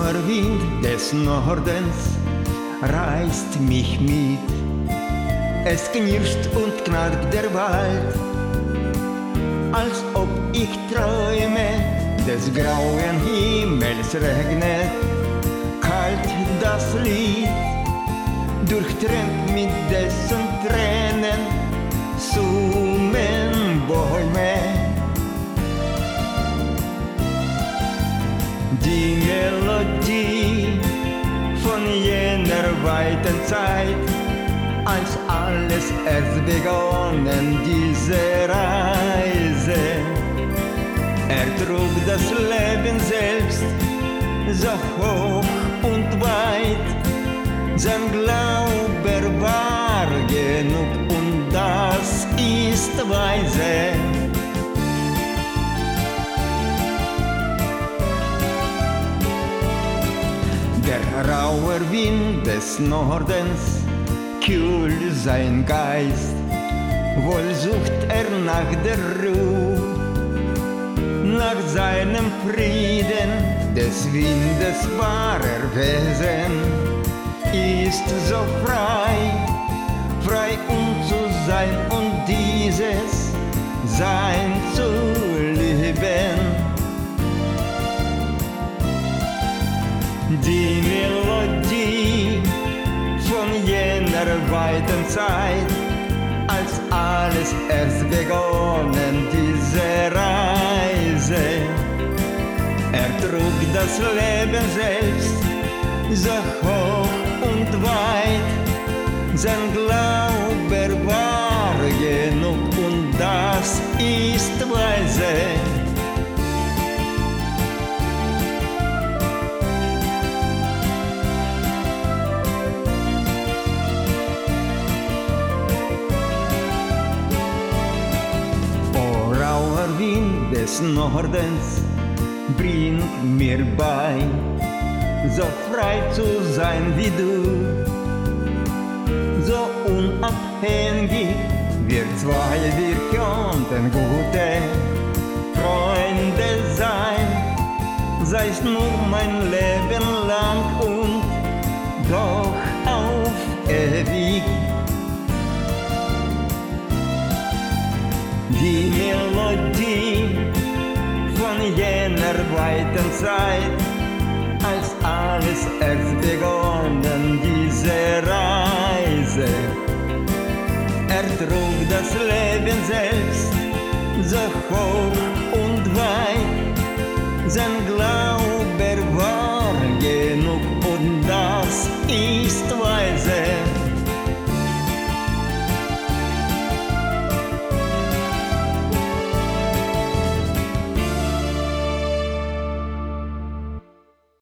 rauer Wind des Nordens reißt mich mit. Es knirscht und knarrt der Wald, als ob ich träume, des grauen Himmels regnet. Kalt das Lied, durchtrennt mit dessen Tränen, summen Bäume. Die Melodie von jener weiten Zeit, als alles erst begonnen, diese Reise. Er trug das Leben selbst so hoch und weit, sein Glaube war genug und das ist weise. Der raue Wind des Nordens kühlt sein Geist, wohl sucht er nach der Ruhe, nach seinem Frieden. Des Windes wahrer Wesen ist so frei, frei zu sein und dieses Sein zu lieben. Die Melodie von jener weiten Zeit, als alles erst begonnen, diese Reise. Er trug das Leben selbst so hoch und weit, sein Glaube war genug und das ist weise. Wind des Nordens bringt mir bei, so frei zu sein wie du, so unabhängig wir zwei, wir könnten gute Freunde sein, sei's nur mein Leben lang und doch auf ewig. Die Melodie von jener weiten Zeit, als alles erst begonnen, diese Reise. Er trug das Leben selbst so hoch und weit, sein Glaube